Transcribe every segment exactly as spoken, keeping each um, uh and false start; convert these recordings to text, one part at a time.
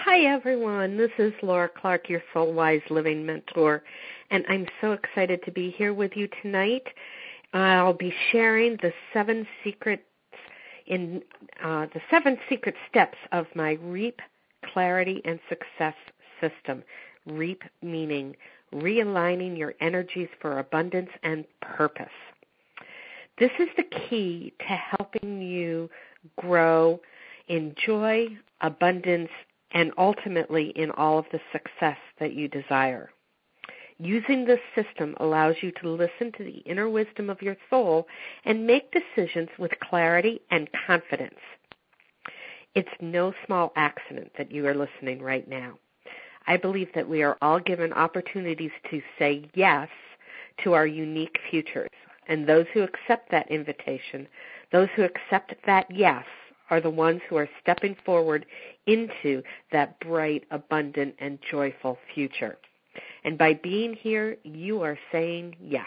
Hi, everyone. This is Laura Clark, your Soul Wise Living Mentor, and I'm so excited to be here with you tonight. I'll be sharing the seven secrets in uh, the seven secret steps of my REAP Clarity and Success System. REAP meaning realigning your energies for abundance and purpose. This is the key to helping you grow in joy, abundance, and ultimately in all of the success that you desire. Using this system allows you to listen to the inner wisdom of your soul and make decisions with clarity and confidence. It's no small accident that you are listening right now. I believe that we are all given opportunities to say yes to our unique futures, and those who accept that invitation, those who accept that yes, are the ones who are stepping forward into that bright, abundant, and joyful future. And by being here, you are saying yes.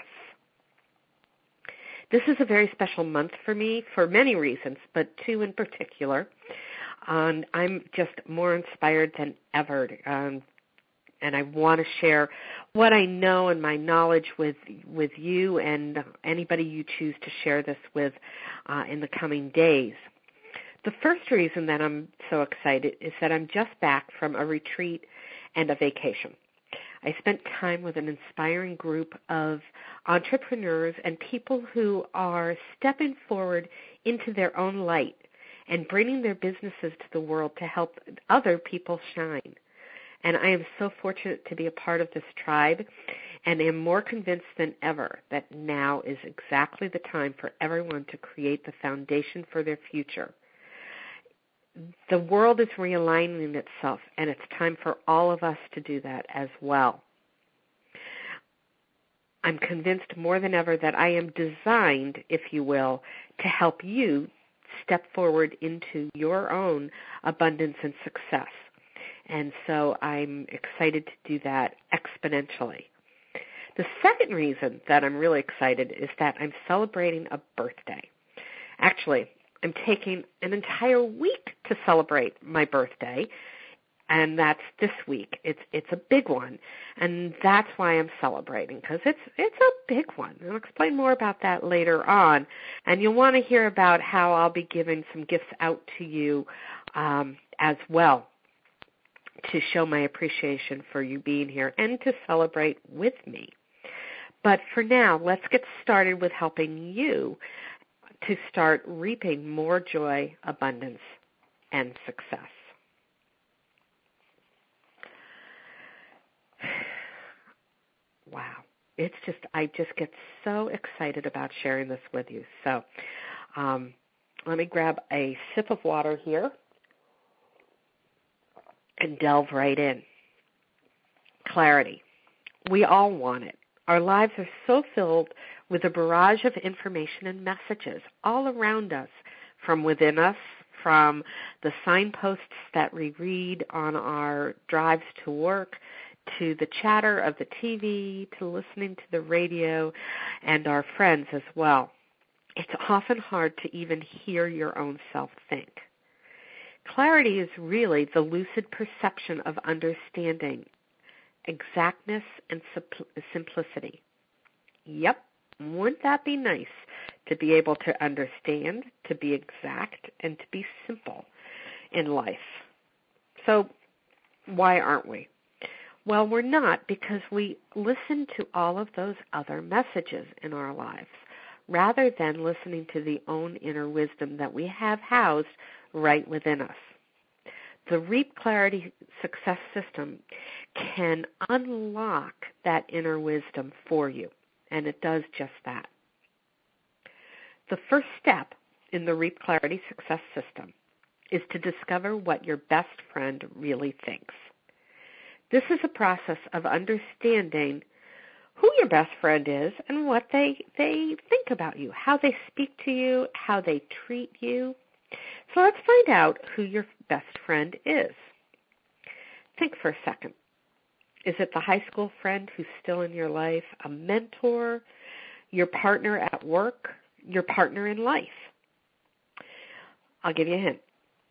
This is a very special month for me for many reasons, but two in particular. Um, I'm just more inspired than ever, um, and I want to share what I know and my knowledge with with you and anybody you choose to share this with uh, in the coming days. The first reason that I'm so excited is that I'm just back from a retreat and a vacation. I spent time with an inspiring group of entrepreneurs and people who are stepping forward into their own light and bringing their businesses to the world to help other people shine. And I am so fortunate to be a part of this tribe and am more convinced than ever that now is exactly the time for everyone to create the foundation for their future. The world is realigning itself, and it's time for all of us to do that as well. I'm convinced more than ever that I am designed, if you will, to help you step forward into your own abundance and success. And so I'm excited to do that exponentially. The second reason that I'm really excited is that I'm celebrating a birthday. Actually, I'm taking an entire week to celebrate my birthday, and that's this week. It's it's a big one, and that's why I'm celebrating, because it's it's a big one. I'll explain more about that later on, and you'll want to hear about how I'll be giving some gifts out to you um, as well to show my appreciation for you being here and to celebrate with me. But for now, let's get started with helping you to start reaping more joy, abundance, and success. Wow. It's just, I just get so excited about sharing this with you. So um, let me grab a sip of water here and delve right in. Clarity. We all want it. Our lives are so filled with a barrage of information and messages all around us, from within us, from the signposts that we read on our drives to work, to the chatter of the T V, to listening to the radio, and our friends as well. It's often hard to even hear your own self think. Clarity is really the lucid perception of understanding, exactness, and simplicity. Yep. Wouldn't that be nice to be able to understand, to be exact, and to be simple in life? So why aren't we? Well, we're not, because we listen to all of those other messages in our lives rather than listening to the own inner wisdom that we have housed right within us. The REAP Clarity Success System can unlock that inner wisdom for you, and it does just that. The first step in the REAP Clarity Success System is to discover what your best friend really thinks. This is a process of understanding who your best friend is and what they they think about you, how they speak to you, how they treat you. So let's find out who your best friend is. Think for a second. Is it the high school friend who's still in your life, a mentor, your partner at work, your partner in life? I'll give you a hint.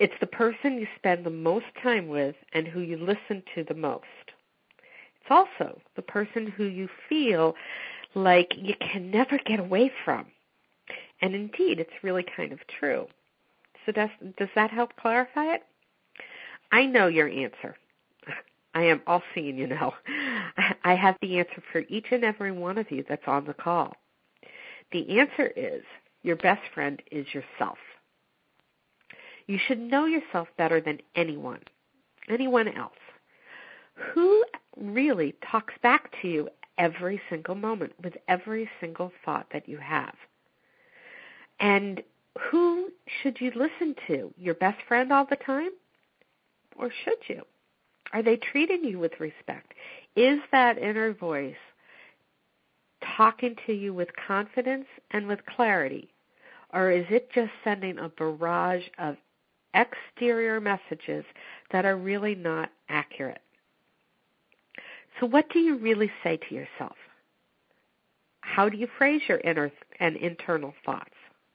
It's the person you spend the most time with and who you listen to the most. It's also the person who you feel like you can never get away from. And indeed, it's really kind of true. So does, does that help clarify it? I know your answer. I am all seeing, you know. I have the answer for each and every one of you that's on the call. The answer is your best friend is yourself. You should know yourself better than anyone, anyone else. Who really talks back to you every single moment with every single thought that you have? And who should you listen to? Your best friend all the time? Or should you? Are they treating you with respect? Is that inner voice talking to you with confidence and with clarity? Or is it just sending a barrage of exterior messages that are really not accurate? So what do you really say to yourself? How do you phrase your inner and internal thoughts?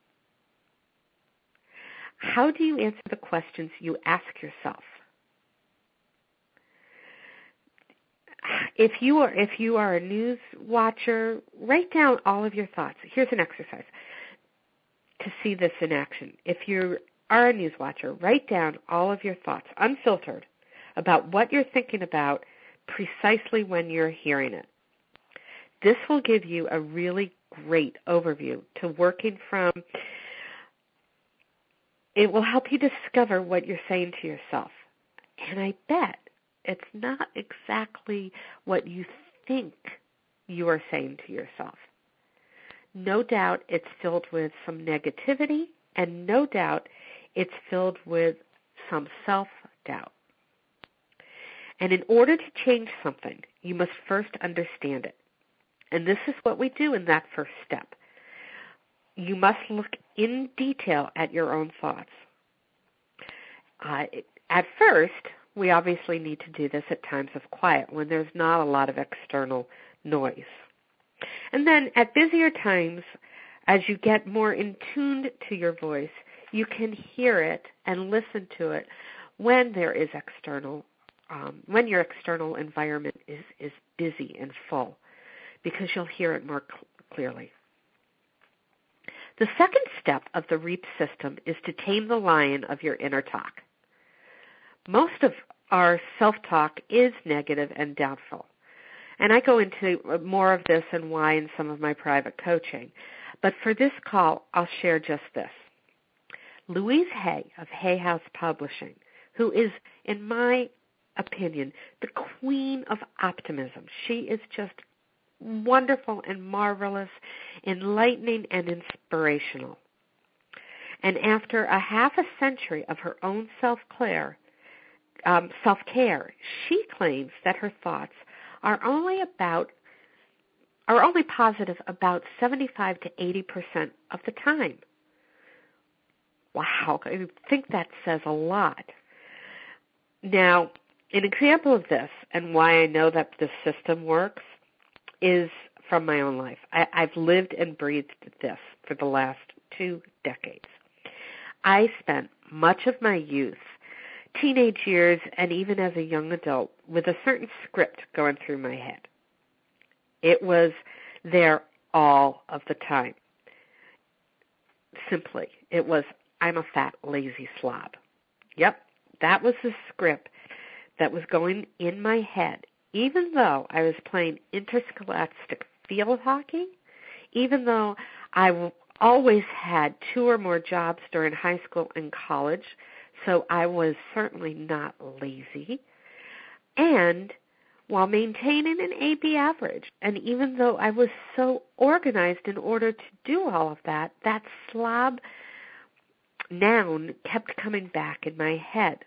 How do you answer the questions you ask yourself? If you are if you are a news watcher, write down all of your thoughts. Here's an exercise to see this in action. If you are a news watcher, write down all of your thoughts, unfiltered, about what you're thinking about precisely when you're hearing it. This will give you a really great overview to working from. It will help you discover what you're saying to yourself. And I bet it's not exactly what you think you are saying to yourself. No doubt it's filled with some negativity, and no doubt it's filled with some self-doubt. And in order to change something, you must first understand it. And this is what we do in that first step. You must look in detail at your own thoughts. Uh, at first, we obviously need to do this at times of quiet when there's not a lot of external noise. And then at busier times, as you get more in tuned to your voice, you can hear it and listen to it when there is external, um, when your external environment is, is busy and full, because you'll hear it more cl- clearly. The second step of the REAP system is to tame the lion of your inner talk. Most of our self-talk is negative and doubtful. And I go into more of this and why in some of my private coaching. But for this call, I'll share just this. Louise Hay of Hay House Publishing, who is, in my opinion, the queen of optimism. She is just wonderful and marvelous, enlightening and inspirational. And after a half a century of her own self-care, um, self-care, she claims that her thoughts are only about are only positive about seventy-five to eighty percent of the time. Wow, I think that says a lot. Now, an example of this and why I know that this system works is from my own life. I, I've lived and breathed this for the last two decades. I spent much of my youth, teenage years, and even as a young adult with a certain script going through my head. It was there all of the time. Simply, it was, I'm a fat, lazy slob. Yep, that was the script that was going in my head, even though I was playing interscholastic field hockey, even though I w- always had two or more jobs during high school and college, so I was certainly not lazy, and while maintaining an A B average. And even though I was so organized in order to do all of that, that slob noun kept coming back in my head.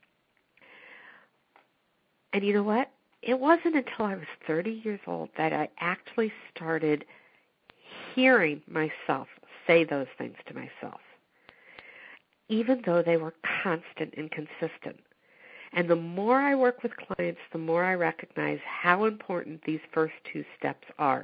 And you know what? It wasn't until I was thirty years old that I actually started hearing myself say those things to myself, even though they were constant and consistent. And the more I work with clients, the more I recognize how important these first two steps are.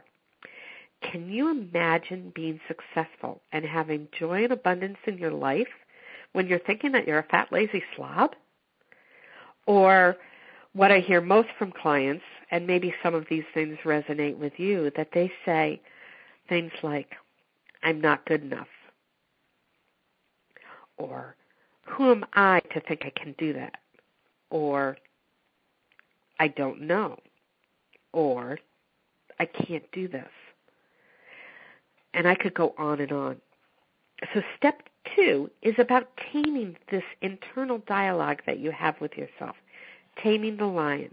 Can you imagine being successful and having joy and abundance in your life when you're thinking that you're a fat, lazy slob? Or what I hear most from clients, and maybe some of these things resonate with you, that they say things like, I'm not good enough. Or, who am I to think I can do that? Or, I don't know. Or, I can't do this. And I could go on and on. So step two is about taming this internal dialogue that you have with yourself, taming the lion.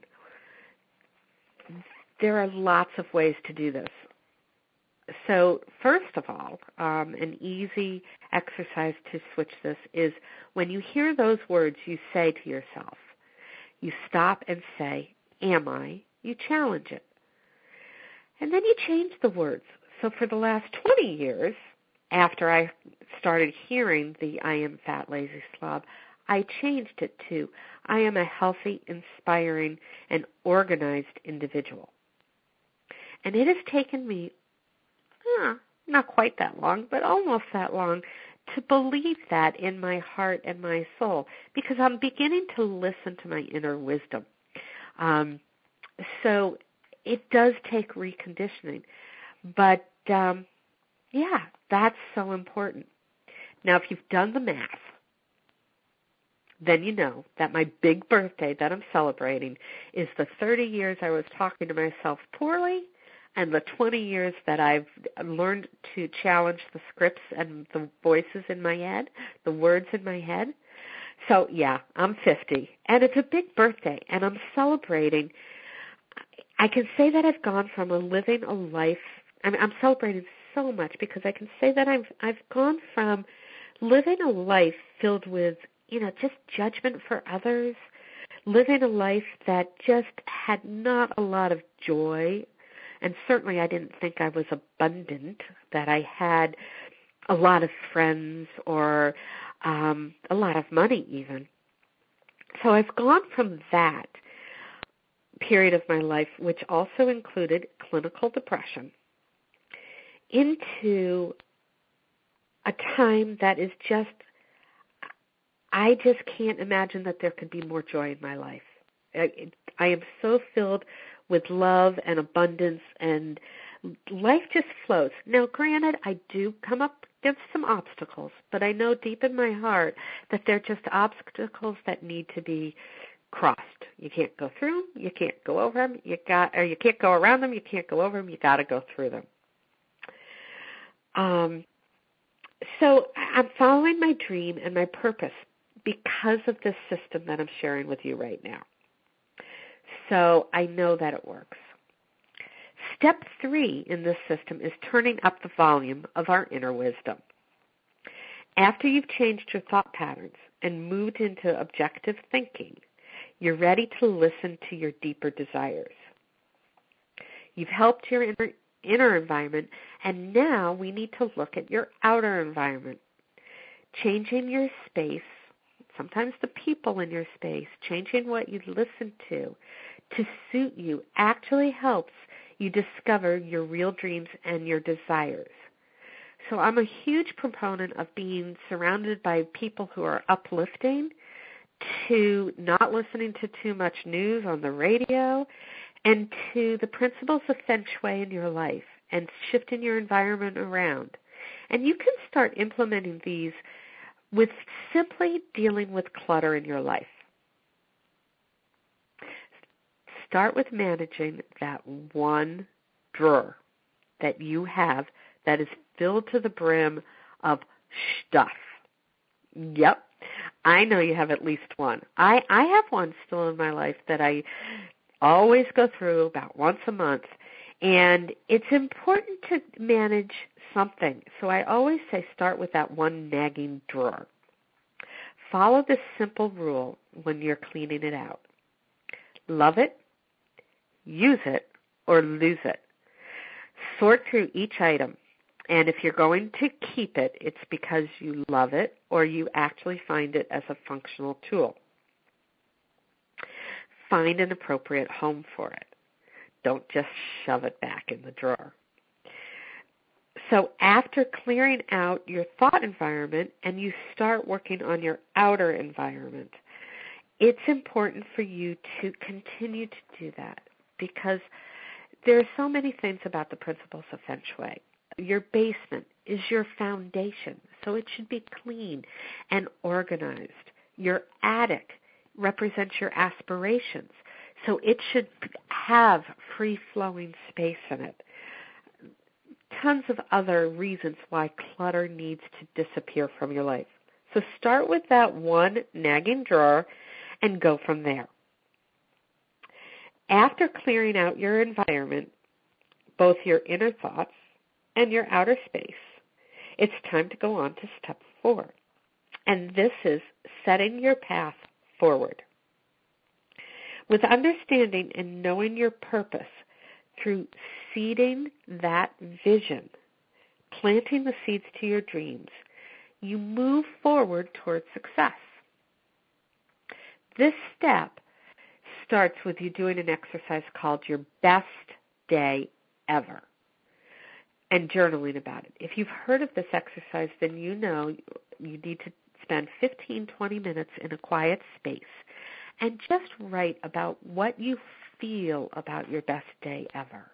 There are lots of ways to do this. So first of all, um, an easy exercise to switch this is when you hear those words you say to yourself, you stop and say, am I? You challenge it. And then you change the words. So for the last twenty years, after I started hearing the I am fat, lazy slob, I changed it to I am a healthy, inspiring, and organized individual. And it has taken me, uh, not quite that long, but almost that long, to believe that in my heart and my soul, because I'm beginning to listen to my inner wisdom. Um, so it does take reconditioning. But, um, yeah, that's so important. Now, if you've done the math, then you know that my big birthday that I'm celebrating is the thirty years I was talking to myself poorly and the twenty years that I've learned to challenge the scripts and the voices in my head, the words in my head. So, yeah, I'm fifty, and it's a big birthday, and I'm celebrating. I can say that I've gone from a living a life, I mean, I'm celebrating so much because I can say that I've I've gone from living a life filled with, you know, just judgment for others, living a life that just had not a lot of joy, and certainly I didn't think I was abundant, that I had a lot of friends or um, a lot of money even. So I've gone from that period of my life, which also included clinical depression, into a time that is just, I just can't imagine that there could be more joy in my life. I, I am so filled with love and abundance, and life just flows. Now, granted, I do come up against some obstacles, but I know deep in my heart that they're just obstacles that need to be crossed. You can't go through them, you can't go over them, you got, or you can't go around them, you can't go over them, you got to go through them. Um, so I'm following my dream and my purpose because of this system that I'm sharing with you right now. So I know that it works. Step three in this system is turning up the volume of our inner wisdom. After you've changed your thought patterns and moved into objective thinking, you're ready to listen to your deeper desires. You've helped your inner, inner environment, and now we need to look at your outer environment. Changing your space, sometimes the people in your space, changing what you listen to, to suit you actually helps you discover your real dreams and your desires. So I'm a huge proponent of being surrounded by people who are uplifting, to not listening to too much news on the radio, and to the principles of Feng Shui in your life and shifting your environment around. And you can start implementing these with simply dealing with clutter in your life. Start with managing that one drawer that you have that is filled to the brim of stuff. Yep, I know you have at least one. I, I have one still in my life that I always go through about once a month. And it's important to manage something. So I always say start with that one nagging drawer. Follow this simple rule when you're cleaning it out. Love it, use it, or lose it. Sort through each item. And if you're going to keep it, it's because you love it or you actually find it as a functional tool. Find an appropriate home for it. Don't just shove it back in the drawer. So after clearing out your thought environment and you start working on your outer environment, it's important for you to continue to do that because there are so many things about the principles of Feng Shui. Your basement is your foundation, so it should be clean and organized. Your attic represents your aspirations, so it should have free-flowing space in it. Tons of other reasons why clutter needs to disappear from your life. So start with that one nagging drawer and go from there. After clearing out your environment, both your inner thoughts and your outer space, it's time to go on to step four. And this is setting your path forward. With understanding and knowing your purpose through seeding that vision, planting the seeds to your dreams, you move forward towards success. This step starts with you doing an exercise called your best day ever and journaling about it. If you've heard of this exercise, then you know you need to spend fifteen, twenty minutes in a quiet space and just write about what you feel about your best day ever.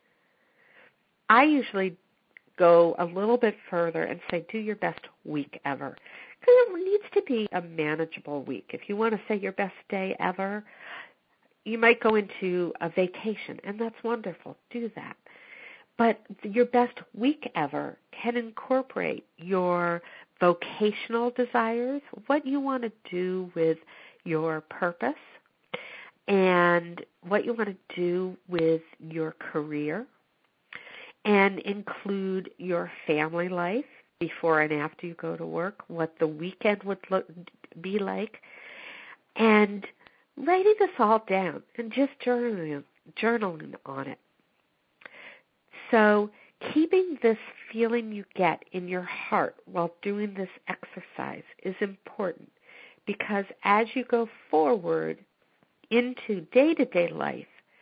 I usually go a little bit further and say do your best week ever, because it needs to be a manageable week. If you want to say your best day ever, you might go into a vacation, and that's wonderful. Do that. But your best week ever can incorporate your vocational desires, what you want to do with your purpose, and what you want to do with your career, and include your family life before and after you go to work, what the weekend would look, be like, and writing this all down and just journaling, journaling on it. So keeping this feeling you get in your heart while doing this exercise is important, because as you go forward into day-to-day life,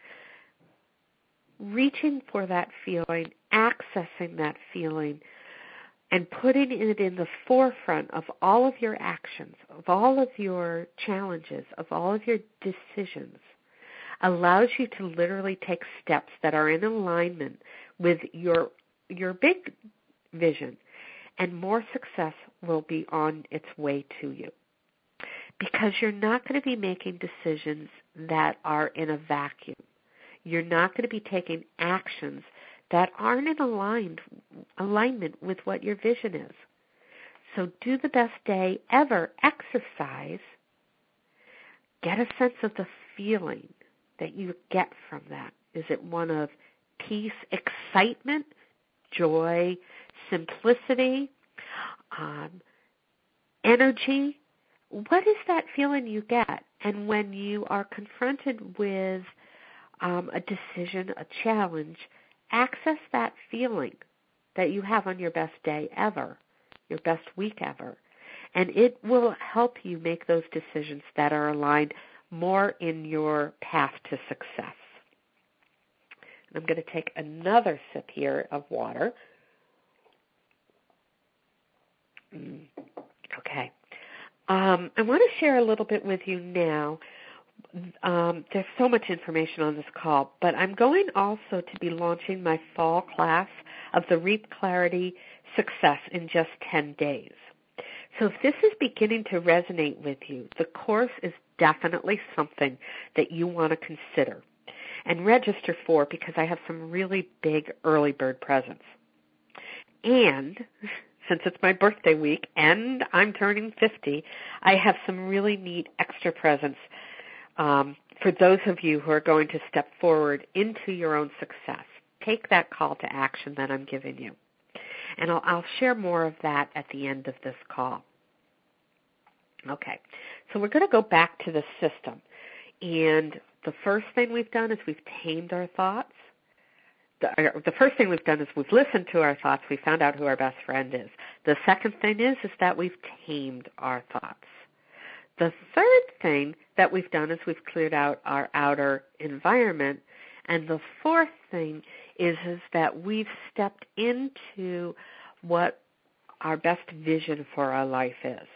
reaching for that feeling, accessing that feeling, and putting it in the forefront of all of your actions, of all of your challenges, of all of your decisions, allows you to literally take steps that are in alignment with your your big vision, and more success will be on its way to you. Because you're not going to be making decisions that are in a vacuum. You're not going to be taking actions that aren't in aligned, alignment with what your vision is. So do the best day ever exercise. Get a sense of the feeling that you get from that. Is it one of peace, excitement, joy, simplicity, um, energy? What is that feeling you get? And when you are confronted with um, a decision, a challenge, access that feeling that you have on your best day ever, your best week ever, and it will help you make those decisions that are aligned more in your path to success. And I'm going to take another sip here of water. Mm, okay. Um, I want to share a little bit with you now. Um, there's so much information on this call, but I'm going also to be launching my fall class of the Reap Clarity Success in just ten days. So if this is beginning to resonate with you, the course is definitely something that you want to consider and register for, because I have some really big early bird presents. And since it's my birthday week and I'm turning fifty, I have some really neat extra presents um, for those of you who are going to step forward into your own success. Take that call to action that I'm giving you. And I'll, I'll share more of that at the end of this call. Okay, so we're going to go back to the system. And the first thing we've done is we've tamed our thoughts. The, the first thing we've done is we've listened to our thoughts. We found out who our best friend is. The second thing is, is that we've tamed our thoughts. The third thing that we've done is we've cleared out our outer environment. And the fourth thing is, is that we've stepped into what our best vision for our life is.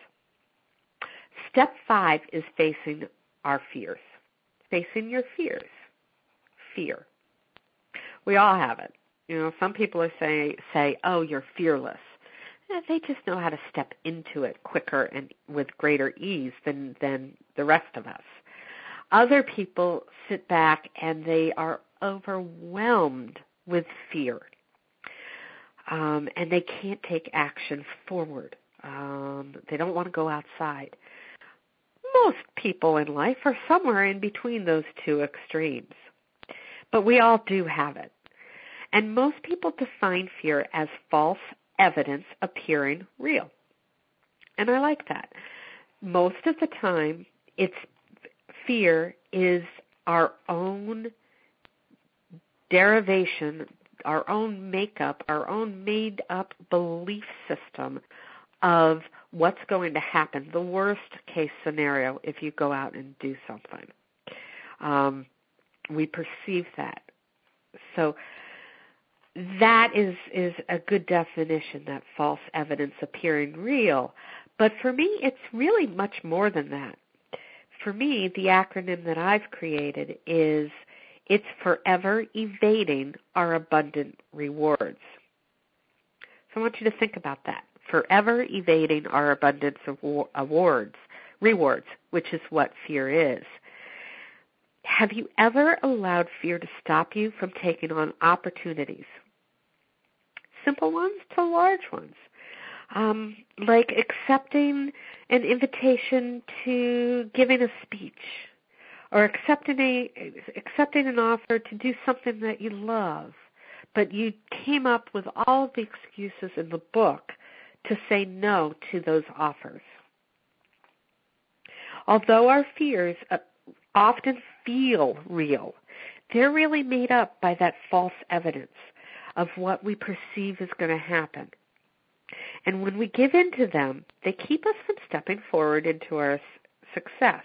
Step five is facing our fears. Facing your fears. Fear. We all have it. You know, some people are say, say, oh, you're fearless. They just know how to step into it quicker and with greater ease than, than the rest of us. Other people sit back and they are overwhelmed with fear, um, and they can't take action forward. Um, they don't want to go outside. Most people in life are somewhere in between those two extremes, but we all do have it. And most people define fear as false evidence appearing real. And I like that. Most of the time, it's fear is our own derivation, our own makeup, our own made-up belief system of what's going to happen, the worst case scenario if you go out and do something. Um, we perceive that. So that is, is a good definition, that false evidence appearing real. But for me, it's really much more than that. For me, the acronym that I've created is it's forever evading our abundant rewards. So I want you to think about that. Forever evading our abundance of awards, rewards, which is what fear is. Have you ever allowed fear to stop you from taking on opportunities? Simple ones to large ones. Um, like accepting an invitation to giving a speech, or accepting a accepting an offer to do something that you love, but you came up with all of the excuses in the book to say no to those offers. Although our fears often feel real, they're really made up by that false evidence of what we perceive is going to happen. And when we give in to them, they keep us from stepping forward into our success.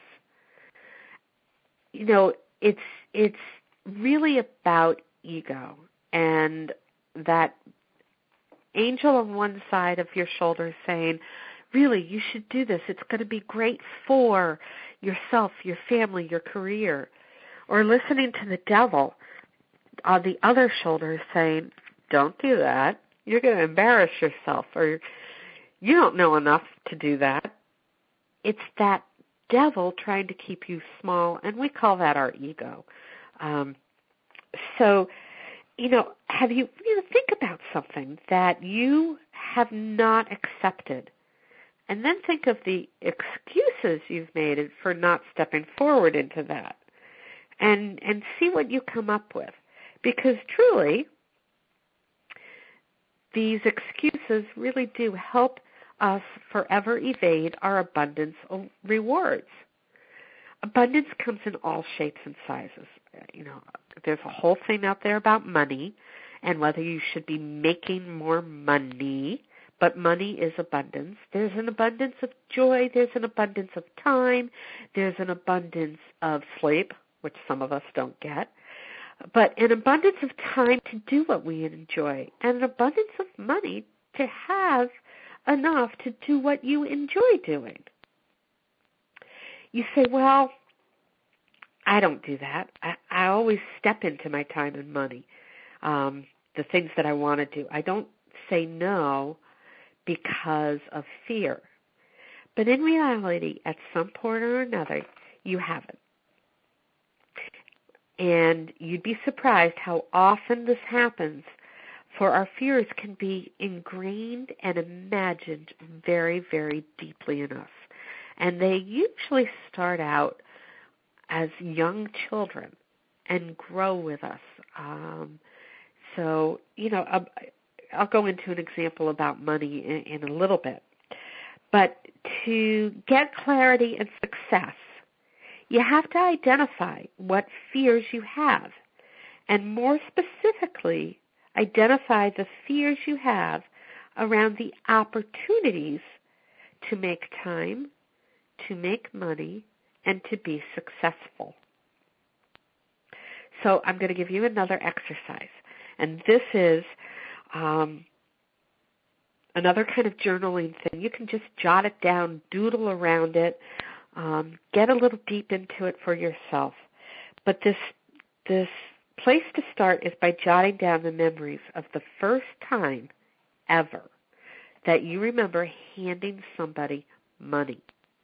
You know, it's it's really about ego and that angel on one side of your shoulder saying, really, you should do this. It's going to be great for yourself, your family, your career. Or listening to the devil on the other shoulder saying, don't do that. You're going to embarrass yourself, or you don't know enough to do that. It's that devil trying to keep you small, and we call that our ego. Um, so, you know, have you, you know, think about something that you have not accepted, and then think of the excuses you've made for not stepping forward into that, and and see what you come up with. Because truly, these excuses really do help us forever evade our abundance of rewards. Abundance comes in all shapes and sizes. You know, there's a whole thing out there about money and whether you should be making more money, but money is abundance. There's an abundance of joy. There's an abundance of time. There's an abundance of sleep, which some of us don't get. But an abundance of time to do what we enjoy, and an abundance of money to have enough to do what you enjoy doing. You say, well, I don't do that. I, I always step into my time and money, um, the things that I want to do. I don't say no because of fear. But in reality, at some point or another, you have it. And you'd be surprised how often this happens, for our fears can be ingrained and imagined very, very deeply in us. And they usually start out as young children and grow with us. Um, so, you know, I'll, I'll go into an example about money in, in a little bit. But to get clarity and success, you have to identify what fears you have, and more specifically, identify the fears you have around the opportunities to make time, to make money, and to be successful. So I'm going to give you another exercise. And this is um, another kind of journaling thing. You can just jot it down, doodle around it, um, get a little deep into it for yourself. But this this place to start is by jotting down the memories of the first time ever that you remember handing somebody money.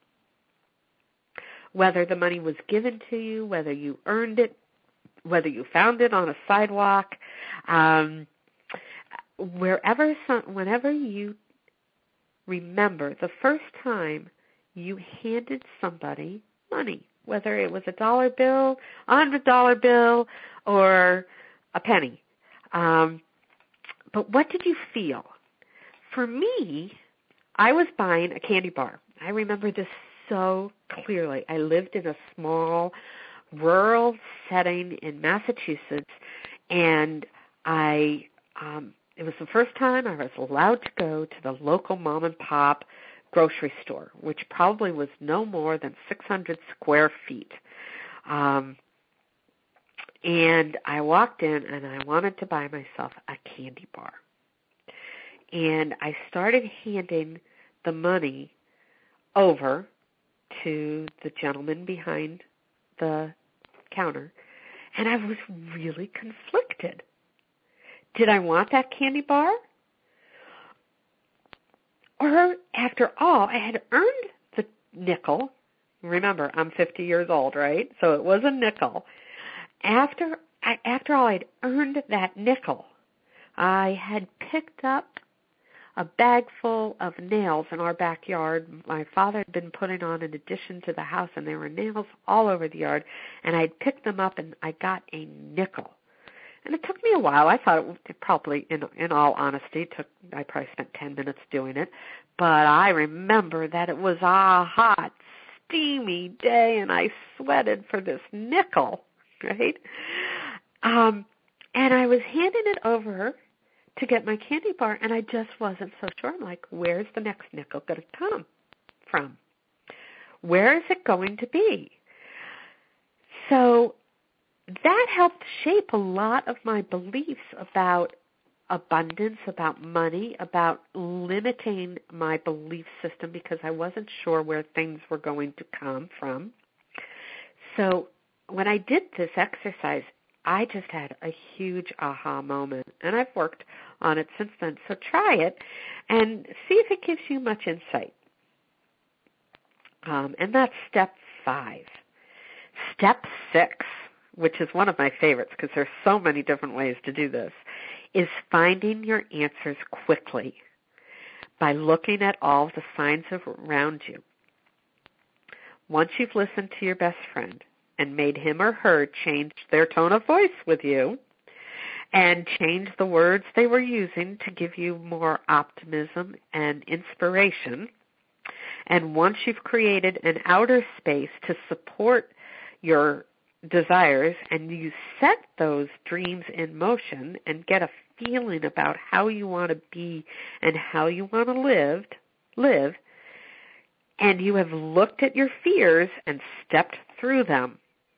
Whether the money was given to you, whether you earned it, whether you found it on a sidewalk, um, wherever, some, whenever you remember the first time you handed somebody money, whether it was a dollar bill, a hundred dollar bill, or a penny. Um, but what did you feel? For me, I was buying a candy bar. I remember this so clearly. I lived in a small rural setting in Massachusetts, and I um, it was the first time I was allowed to go to the local mom and pop grocery store, which probably was no more than six hundred square feet. Um, and I walked in, and I wanted to buy myself a candy bar. And I started handing the money over to the gentleman behind the counter, and I was really conflicted. Did I want that candy bar? Or, after all, I had earned the nickel. Remember, I'm fifty years old, right? So it was a nickel. After, I, after all, I'd earned that nickel. I had picked up a bag full of nails in our backyard. My father had been putting on an addition to the house, and there were nails all over the yard, and I'd picked them up, and I got a nickel. And it took me a while. I thought it, it probably, in, in all honesty, took. I probably spent ten minutes doing it, but I remember that it was a hot, steamy day, and I sweated for this nickel, right? Um, and I was handing it over to get my candy bar, and I just wasn't so sure. I'm like, where's the next nickel going to come from? Where is it going to be? So that helped shape a lot of my beliefs about abundance, about money, about limiting my belief system because I wasn't sure where things were going to come from. So when I did this exercise, I just had a huge aha moment, and I've worked on it since then. So try it and see if it gives you much insight. Um, and that's step five. Step six, which is one of my favorites because there's so many different ways to do this, is finding your answers quickly by looking at all the signs around you. Once you've listened to your best friend and made him or her change their tone of voice with you and change the words they were using to give you more optimism and inspiration, and once you've created an outer space to support your desires and you set those dreams in motion and get a feeling about how you want to be and how you want to live, live, and you have looked at your fears and stepped through them,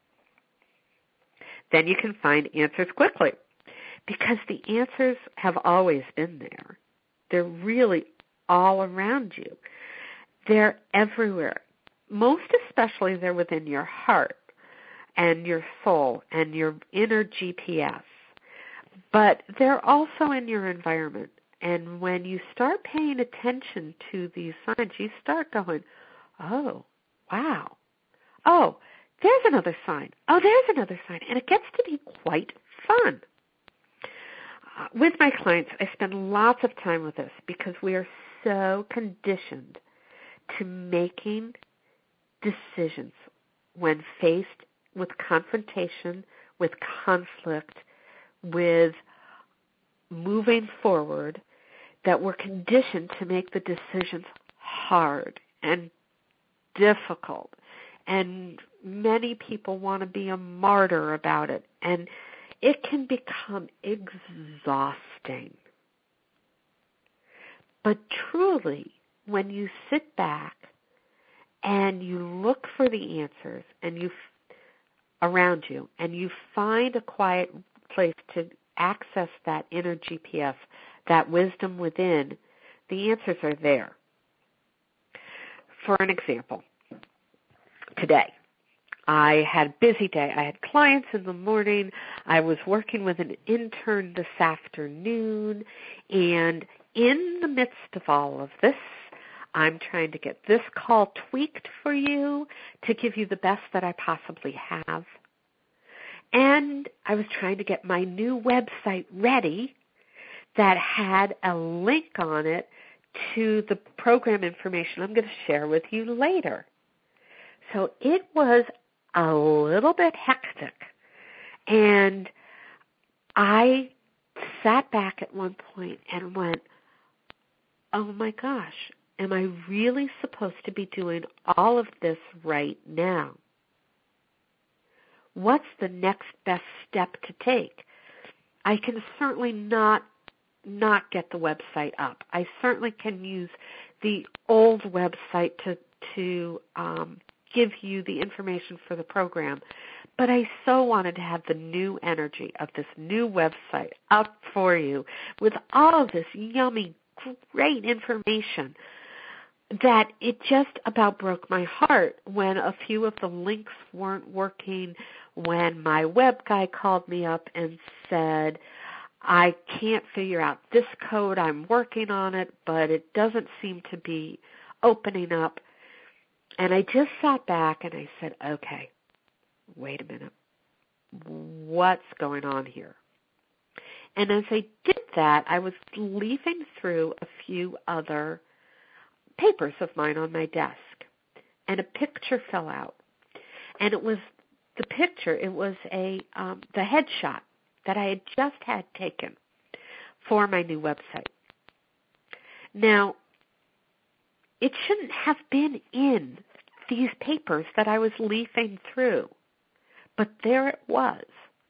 then you can find answers quickly because the answers have always been there. They're really all around you. They're everywhere. Most especially they're within your heart and your soul and your inner G P S. But they're also in your environment. And when you start paying attention to these signs, you start going, oh, wow. Oh, there's another sign. Oh, there's another sign. And it gets to be quite fun. Uh, with my clients, I spend lots of time with this because we are so conditioned to making decisions when faced with confrontation, with conflict, with moving forward, that we're conditioned to make the decisions hard and difficult. And many people want to be a martyr about it. And it can become exhausting. But truly, when you sit back and you look for the answers and you around you and you find a quiet place to access that inner G P S, that wisdom within, the answers are there. For an example, today, I had a busy day. I had clients in the morning. I was working with an intern this afternoon. And in the midst of all of this, I'm trying to get this call tweaked for you to give you the best that I possibly have. And I was trying to get my new website ready that had a link on it to the program information I'm going to share with you later. So it was a little bit hectic. And I sat back at one point and went, oh my gosh, am I really supposed to be doing all of this right now? What's the next best step to take? I can certainly not not get the website up. I certainly can use the old website to to um, give you the information for the program. But I so wanted to have the new energy of this new website up for you with all of this yummy, great information that it just about broke my heart when a few of the links weren't working, when my web guy called me up and said, I can't figure out this code, I'm working on it, but it doesn't seem to be opening up. And I just sat back and I said, okay, wait a minute, what's going on here? And as I did that, I was leafing through a few other papers of mine on my desk, and a picture fell out. And it was the picture, it was a um, the headshot that I had just had taken for my new website. Now, it shouldn't have been in these papers that I was leafing through, but there it was.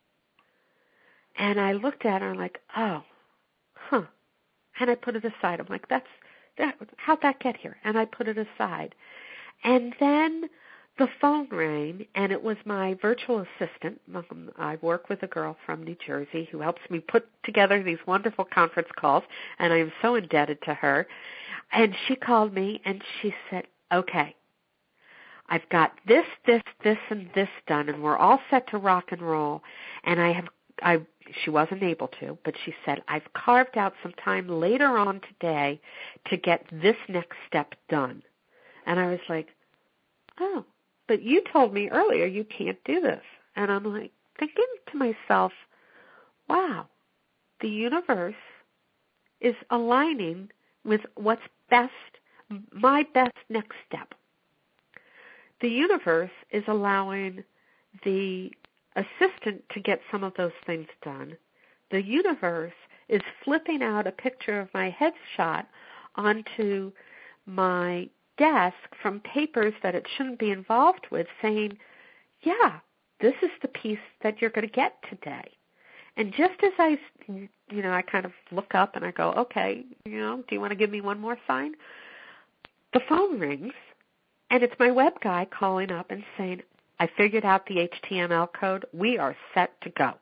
And I looked at it and I'm like, oh, huh. And I put it aside. I'm like, that's, that, how'd that get here? And I put it aside. And then the phone rang, and it was my virtual assistant. Um, I work with a girl from New Jersey who helps me put together these wonderful conference calls, and I am so indebted to her. And she called me, and she said, okay, I've got this, this, this, and this done, and we're all set to rock and roll. And I have, I, she wasn't able to, but she said, I've carved out some time later on today to get this next step done. And I was like, oh, but you told me earlier you can't do this. And I'm like thinking to myself, wow, the universe is aligning with what's best, my best next step. The universe is allowing the assistant to get some of those things done. The universe is flipping out a picture of my headshot onto my desk from papers that it shouldn't be involved with, saying, yeah, this is the piece that you're going to get today. And just as I, you know, I kind of look up and I go, okay, you know, do you want to give me one more sign? The phone rings, and it's my web guy calling up and saying, I figured out the H T M L code. We are set to go.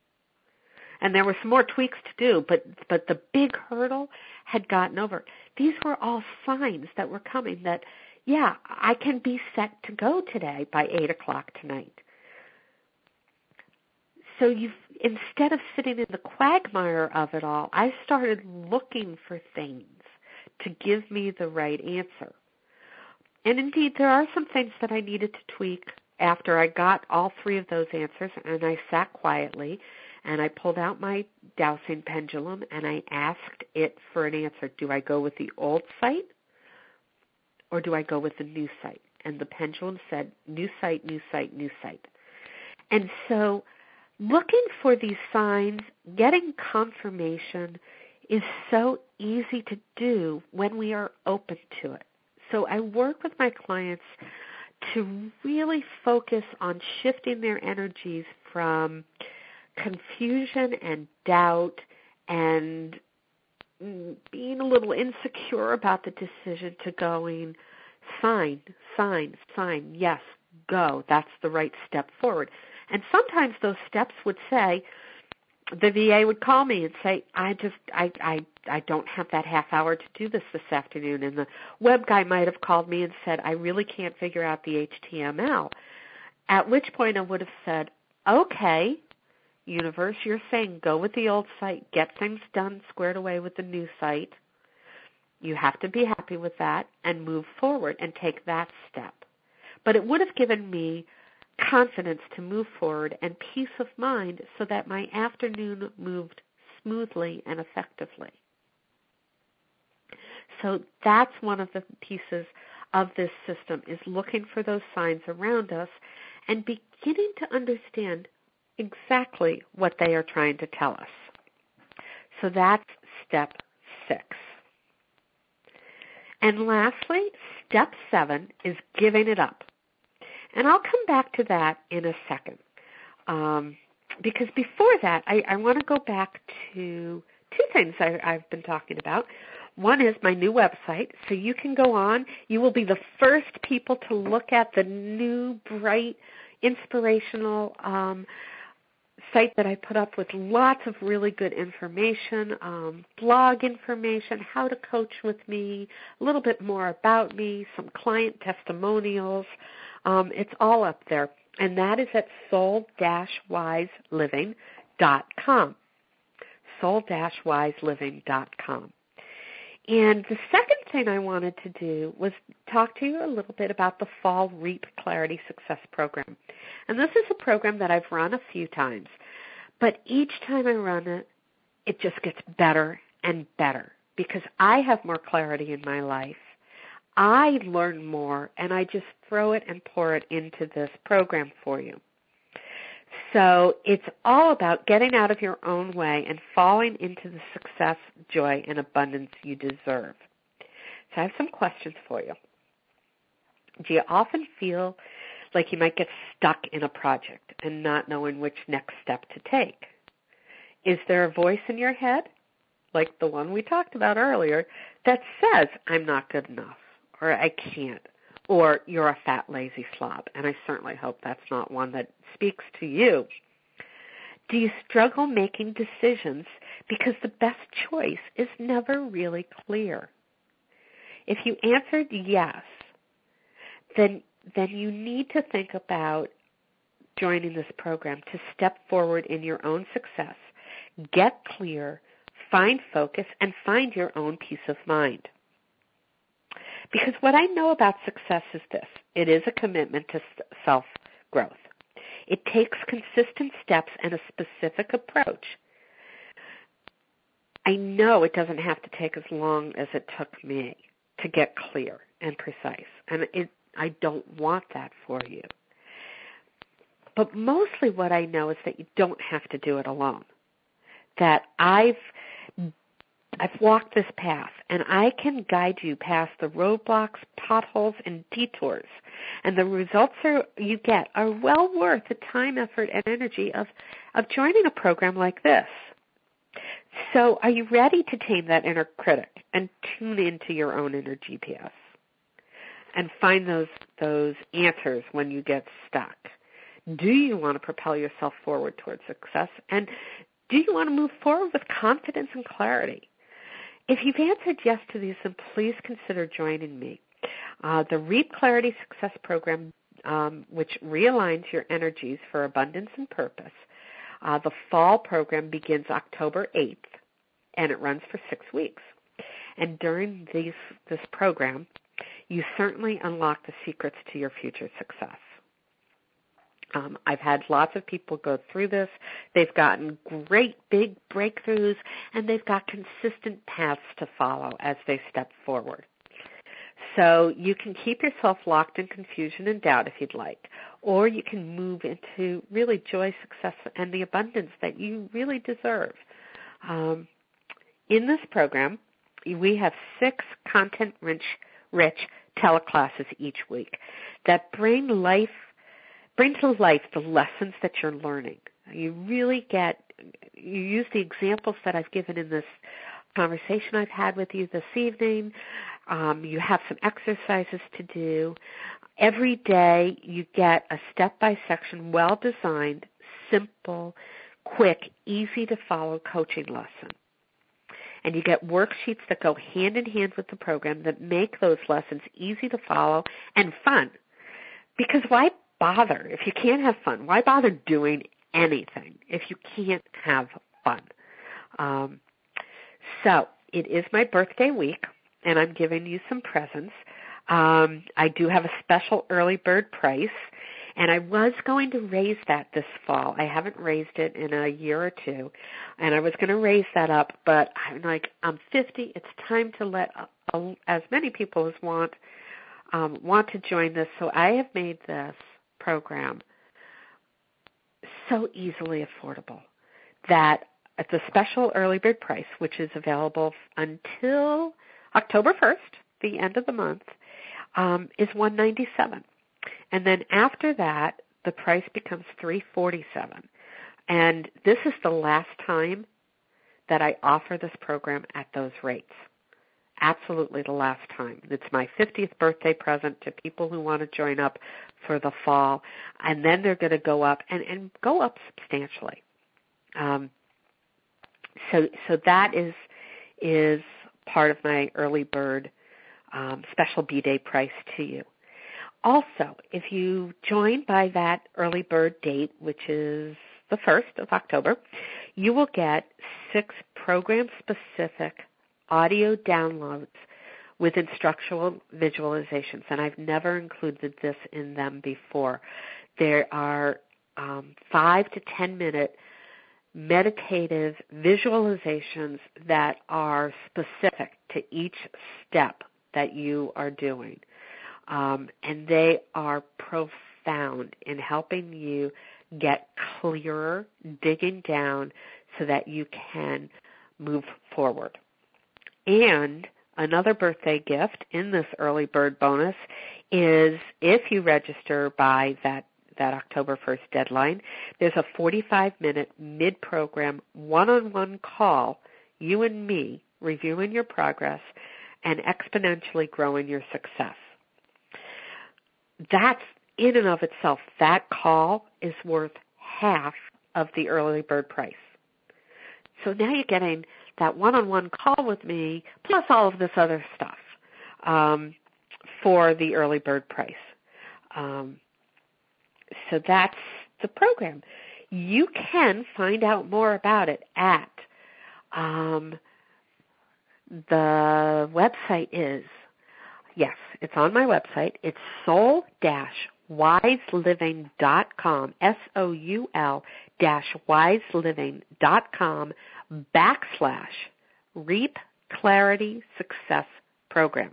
And there were some more tweaks to do, but but the big hurdle had gotten over. These were all signs that were coming that, yeah, I can be set to go today by eight o'clock tonight. So you've, instead of sitting in the quagmire of it all, I started looking for things to give me the right answer. And indeed, there are some things that I needed to tweak after I got all three of those answers, and I sat quietly, and I pulled out my dowsing pendulum, and I asked it for an answer. Do I go with the old site, or do I go with the new site? And the pendulum said, new site, new site, new site. And so looking for these signs, getting confirmation is so easy to do when we are open to it. So I work with my clients to really focus on shifting their energies from confusion and doubt and being a little insecure about the decision to going, sign, sign, sign, yes, go. That's the right step forward. And sometimes those steps would say, the V A would call me and say, I just, I, I, I don't have that half hour to do this this afternoon. And the web guy might have called me and said, I really can't figure out the H T M L. At which point I would have said, okay, universe, you're saying go with the old site, get things done, squared away with the new site. You have to be happy with that and move forward and take that step. But it would have given me confidence to move forward and peace of mind so that my afternoon moved smoothly and effectively. So that's one of the pieces of this system, is looking for those signs around us and beginning to understand exactly what they are trying to tell us. So that's step six. And lastly, step seven is giving it up. And I'll come back to that in a second. Um, because before that, I, I want to go back to two things I, I've been talking about. One is my new website. So you can go on. You will be the first people to look at the new, bright, inspirational um, site that I put up with lots of really good information, um, blog information, how to coach with me, a little bit more about me, some client testimonials. Um, it's all up there, and that is at soul dash wise living dot com, soul dash wise living dot com. And the second thing I wanted to do was talk to you a little bit about the Fall REAP Clarity Success Program. And this is a program that I've run a few times, but each time I run it, it just gets better and better because I have more clarity in my life. I learn more, and I just throw it and pour it into this program for you. So it's all about getting out of your own way and falling into the success, joy, and abundance you deserve. So I have some questions for you. Do you often feel like you might get stuck in a project and not knowing which next step to take? Is there a voice in your head, like the one we talked about earlier, that says, I'm not good enough, or I can't, or you're a fat, lazy slob? And I certainly hope that's not one that speaks to you. Do you struggle making decisions because the best choice is never really clear? If you answered yes, then then you need to think about joining this program to step forward in your own success, get clear, find focus, and find your own peace of mind. Because what I know about success is this. It is a commitment to self-growth. It takes consistent steps and a specific approach. I know it doesn't have to take as long as it took me to get clear and precise, and it, I don't want that for you. But mostly what I know is that you don't have to do it alone, that I've I've walked this path, and I can guide you past the roadblocks, potholes, and detours. And the results are, you get are well worth the time, effort, and energy of, of joining a program like this. So are you ready to tame that inner critic and tune into your own inner G P S and find those those answers when you get stuck? Do you want to propel yourself forward towards success? And do you want to move forward with confidence and clarity? If you've answered yes to these, then please consider joining me. Uh, the REAP Clarity Success Program, um, which realigns your energies for abundance and purpose. Uh, the fall program begins October eighth, and it runs for six weeks. And during these, this program, you certainly unlock the secrets to your future success. Um, I've had lots of people go through this. They've gotten great big breakthroughs, and they've got consistent paths to follow as they step forward. So you can keep yourself locked in confusion and doubt if you'd like, or you can move into really joy, success, and the abundance that you really deserve. Um, in this program, we have six content-rich rich teleclasses each week that bring life Bring to life the lessons that you're learning. You really get, you use the examples that I've given in this conversation I've had with you this evening. Um, you have some exercises to do. Every day you get a step-by-section, well-designed, simple quick, easy-to-follow coaching lesson. And you get worksheets that go hand in hand with the program that make those lessons easy to follow and fun. Because why bother if you can't have fun? Why bother doing anything if you can't have fun? Um, so it is my birthday week, and I'm giving you some presents. Um, I do have a special early bird price, and I was going to raise that this fall. I haven't raised it in a year or two, and I was going to raise that up, but I'm like, I'm fifty. It's time to let uh, as many people as want um, want to join this. So I have made this program so easily affordable that at the special early bird price, which is available until October first, the end of the month, um, is one hundred ninety-seven dollars. And then after that, the price becomes three hundred forty-seven dollars. And this is the last time that I offer this program at those rates. Absolutely the last time. It's my fiftieth birthday present to people who want to join up for the fall. And then they're going to go up and, and go up substantially. Um, so so that is is part of my early bird um, special B-Day price to you. Also, if you join by that early bird date, which is the first of October, you will get six program-specific audio downloads with instructional visualizations, and I've never included this in them before. There are um, five to ten minute meditative visualizations that are specific to each step that you are doing. Um, and they are profound in helping you get clearer, digging down so that you can move forward. And another birthday gift in this early bird bonus is if you register by that, that October first deadline, there's a forty-five minute mid-program one-on-one call, you and me, reviewing your progress and exponentially growing your success. That's, in and of itself, that call is worth half of the early bird price. So now you're getting that one-on-one call with me plus all of this other stuff um, for the early bird price. Um, so that's the program. You can find out more about it at um, the website is, yes, it's on my website. It's soul dash wise living dot com, S O U L dash wise living dot com backslash Reap Clarity Success Program.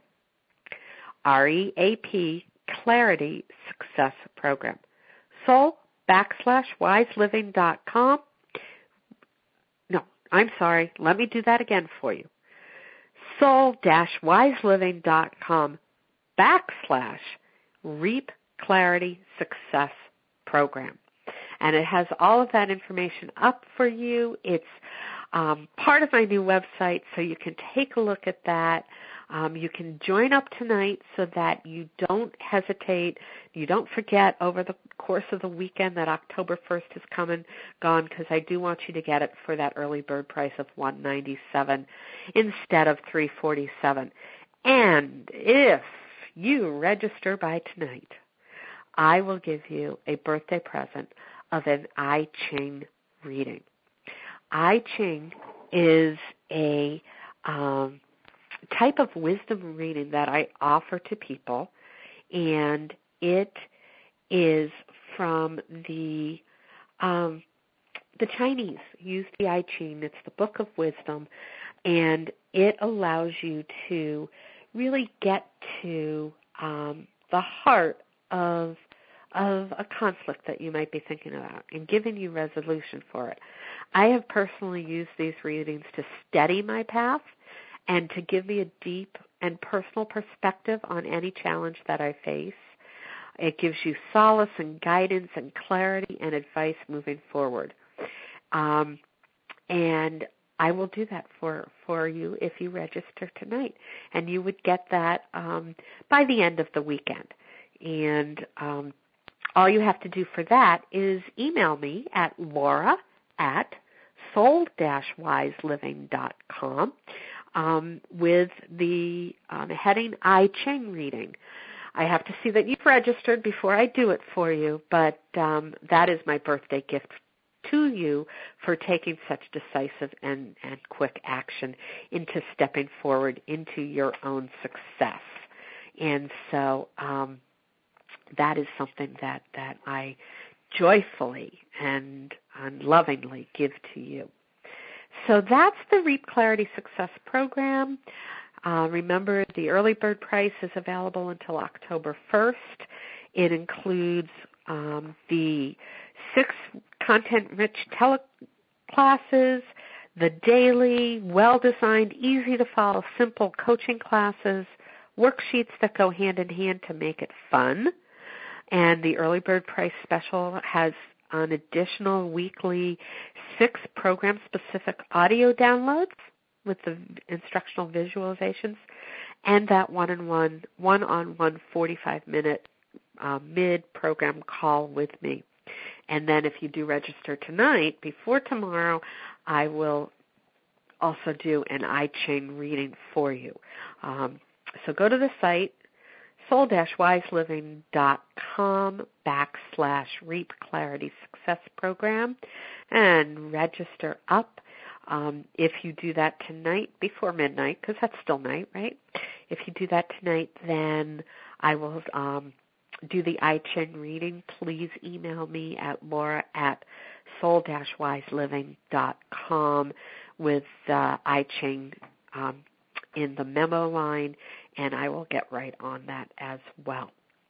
R E A P Clarity Success Program. Soul backslash wise living dot com. No, I'm sorry. Let me do that again for you. soul dash wise living dot com backslash Reap Clarity Success Program. And it has all of that information up for you. It's um, part of my new website, so you can take a look at that. Um, you can join up tonight so that you don't hesitate, you don't forget over the course of the weekend that October first is coming, gone, because I do want you to get it for that early bird price of one hundred ninety-seven dollars instead of three hundred forty-seven dollars. And if you register by tonight, I will give you a birthday present of an I Ching reading. I Ching is a um, type of wisdom reading that I offer to people, and it is from the um, the Chinese use the I Ching. It's the Book of Wisdom, and it allows you to really get to um, the heart of of a conflict that you might be thinking about and giving you resolution for it. I have personally used these readings to steady my path and to give me a deep and personal perspective on any challenge that I face. It gives you solace and guidance and clarity and advice moving forward. Um, and I will do that for, for you if you register tonight. And you would get that um, by the end of the weekend. And um, all you have to do for that is email me at Laura at soul dash wise living dot com um, with the um, heading I Ching reading. I have to see that you've registered before I do it for you, but um, that is my birthday gift to you for taking such decisive and, and quick action into stepping forward into your own success. And so um, that is something that, that I joyfully and, and lovingly give to you. So that's the Reap Clarity Success Program. Uh, remember, the early bird price is available until October first. It includes um, the six content-rich teleclasses, the daily, well-designed, easy-to-follow, simple coaching classes, worksheets that go hand-in-hand to make it fun. And the early bird price special has an additional weekly six program-specific audio downloads with the instructional visualizations, and that one-on-one, one-on-one forty-five minute uh, mid-program call with me. And then if you do register tonight, before tomorrow, I will also do an I Ching reading for you. Um, so go to the site, soul dash wise living dot com backslash Reap Clarity Success Program, and register up. Um, if you do that tonight before midnight, because that's still night, right? If you do that tonight, then I will um, do the I Ching reading. Please email me at Laura at soul dash wise living dot com with uh, I Ching um, in the memo line, and I will get right on that as well.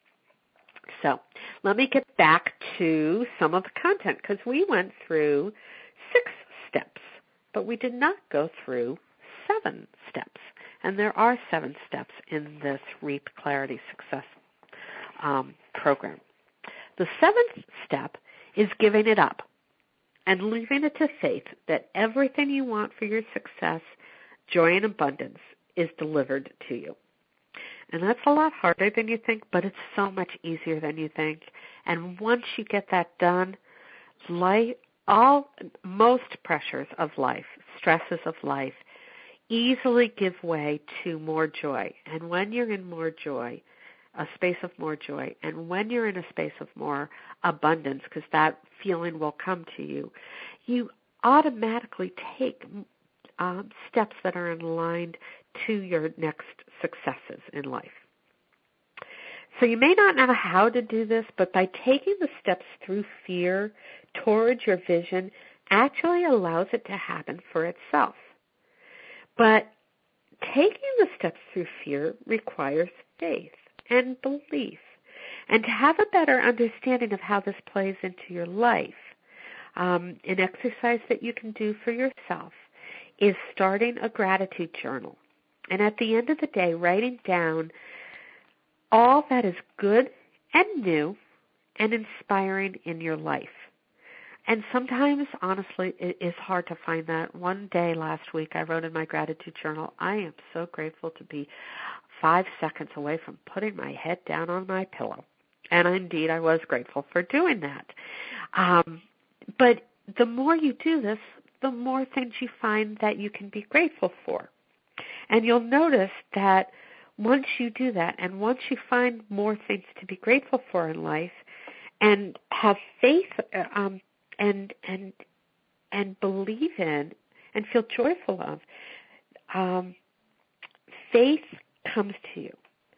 So let me get back to some of the content, because we went through six steps, but we did not go through seven steps. And there are seven steps in this Reap Clarity Success um, program. The seventh step is giving it up and leaving it to faith that everything you want for your success, joy, and abundance is delivered to you. And that's a lot harder than you think, but it's so much easier than you think. And once you get that done, life, all most pressures of life, stresses of life, easily give way to more joy. And when you're in more joy, a space of more joy, and when you're in a space of more abundance, because that feeling will come to you, you automatically take um, steps that are aligned to your next successes in life. So you may not know how to do this, but by taking the steps through fear towards your vision actually allows it to happen for itself. But taking the steps through fear requires faith and belief. And to have a better understanding of how this plays into your life, um, an exercise that you can do for yourself is starting a gratitude journal. And at the end of the day, writing down all that is good and new and inspiring in your life. And sometimes, honestly, it is hard to find that. One day last week, I wrote in my gratitude journal, I am so grateful to be five seconds away from putting my head down on my pillow. And indeed, I was grateful for doing that. Um, but the more you do this, the more things you find that you can be grateful for. And you'll notice that once you do that, and once you find more things to be grateful for in life, and have faith um, and and and believe in, and feel joyful of, um, faith comes to you.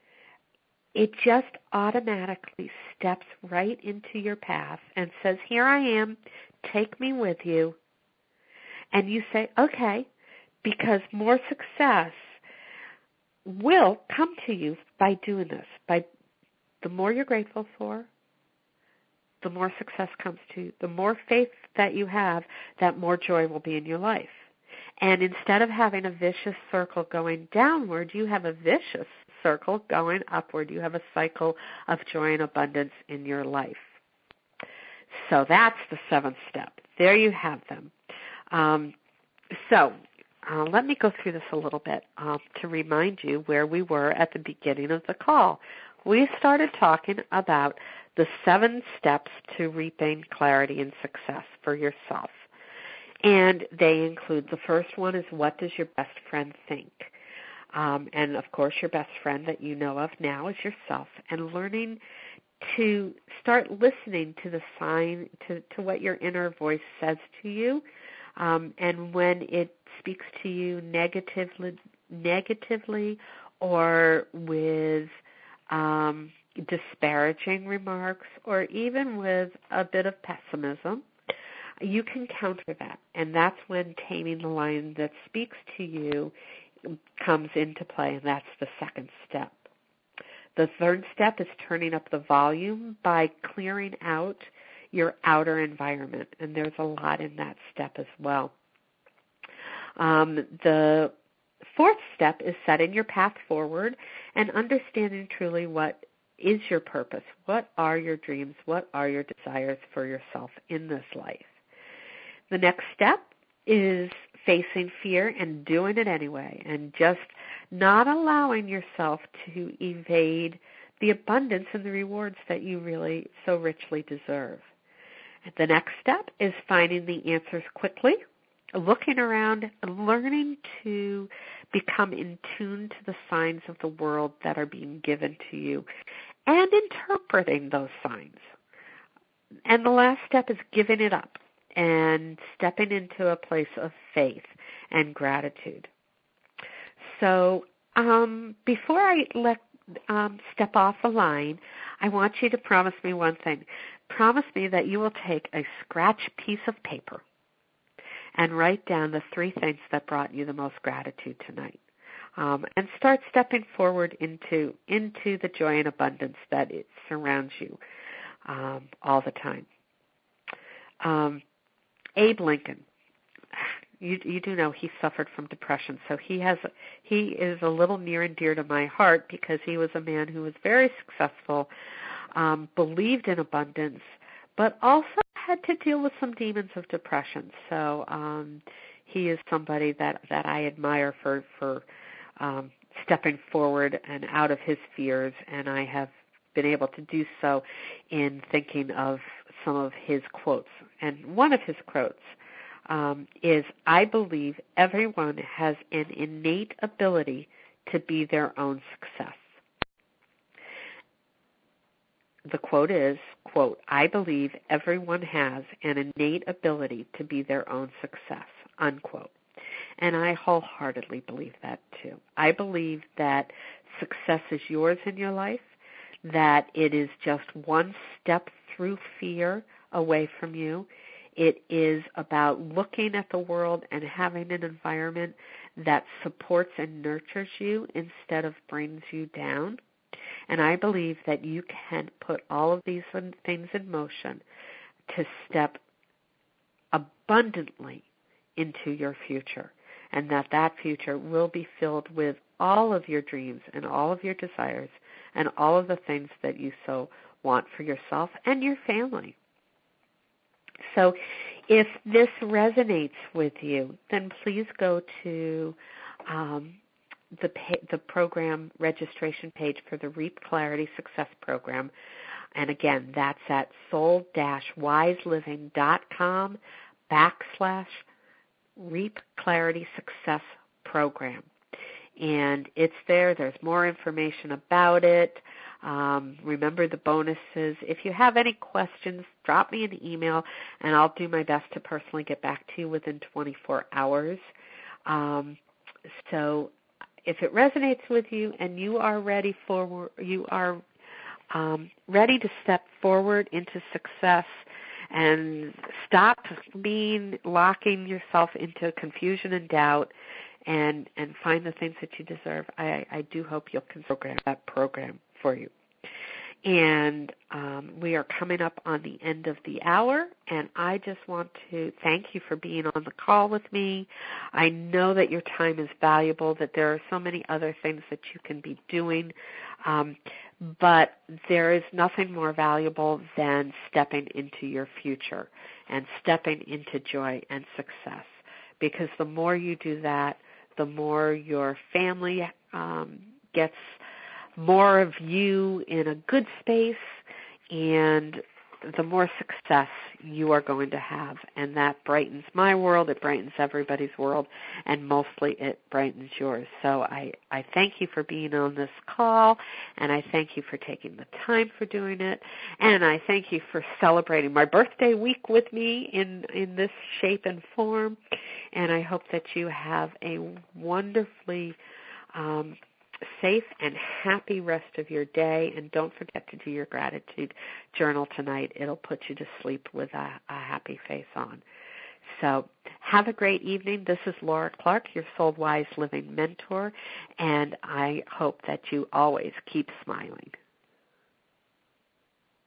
It just automatically steps right into your path and says, "Here I am. Take me with you." And you say, "Okay," because more success will come to you by doing this. By the more you're grateful for, the more success comes to you. The more faith that you have, that more joy will be in your life. And instead of having a vicious circle going downward, you have a vicious circle going upward. You have a cycle of joy and abundance in your life. So that's the seventh step. There you have them. Um, so Uh, let me go through this a little bit um, to remind you where we were at the beginning of the call. We started talking about the seven steps to reaping clarity and success for yourself. And they include, the first one is, what does your best friend think? Um, and, of course, your best friend that you know of now is yourself, and learning to start listening to the sign, to, to what your inner voice says to you. Um, and when it speaks to you negatively, negatively or with um, disparaging remarks, or even with a bit of pessimism, you can counter that. And that's when taming the lion that speaks to you comes into play, and that's the second step. The third step is turning up the volume by clearing out your outer environment, and there's a lot in that step as well. Um, the fourth step is setting your path forward and understanding truly what is your purpose, what are your dreams, what are your desires for yourself in this life. The next step is facing fear and doing it anyway, and just not allowing yourself to evade the abundance and the rewards that you really so richly deserve. The next step is finding the answers quickly, looking around, and learning to become in tune to the signs of the world that are being given to you, and interpreting those signs. And the last step is giving it up and stepping into a place of faith and gratitude. So um, before I let um, step off the line, I want you to promise me one thing. Promise me that you will take a scratch piece of paper and write down the three things that brought you the most gratitude tonight, um, and start stepping forward into into the joy and abundance that it surrounds you um, all the time. Um, Abe Lincoln, you, you do know he suffered from depression, so he has he is a little near and dear to my heart because he was a man who was very successful, um, believed in abundance, but also had to deal with some demons of depression. So um, he is somebody that, that I admire for for um, stepping forward and out of his fears, and I have been able to do so in thinking of some of his quotes. And one of his quotes um, is, "I believe everyone has an innate ability to be their own success." The quote is, quote, "I believe everyone has an innate ability to be their own success," unquote. And I wholeheartedly believe that too. I believe that success is yours in your life, that it is just one step through fear away from you. It is about looking at the world and having an environment that supports and nurtures you instead of brings you down. And I believe that you can put all of these things in motion to step abundantly into your future, and that that future will be filled with all of your dreams and all of your desires and all of the things that you so want for yourself and your family. So if this resonates with you, then please go to um, the the program registration page for the Reap Clarity Success Program. And again, that's at soul-wiseliving.com backslash Reap Clarity Success Program. And it's there. There's more information about it. Um, remember the bonuses. If you have any questions, drop me an email, and I'll do my best to personally get back to you within twenty-four hours. Um, so if it resonates with you and you are ready for, you are um, ready to step forward into success and stop being locking yourself into confusion and doubt, and and find the things that you deserve, I, I do hope you'll program that program for you. And um, we are coming up on the end of the hour, and I just want to thank you for being on the call with me. I know that your time is valuable, that there are so many other things that you can be doing, um, but there is nothing more valuable than stepping into your future and stepping into joy and success, because the more you do that, the more your family um, gets more of you in a good space, and the more success you are going to have. And that brightens my world, it brightens everybody's world, and mostly it brightens yours. So I, I thank you for being on this call, and I thank you for taking the time for doing it, and I thank you for celebrating my birthday week with me in, in this shape and form. And I hope that you have a wonderfully um, safe and happy rest of your day, and don't forget to do your gratitude journal tonight. It'll put you to sleep with a, a happy face on. So have a great evening. This is Laura Clark, your Soul Wise Living mentor, and I hope that you always keep smiling.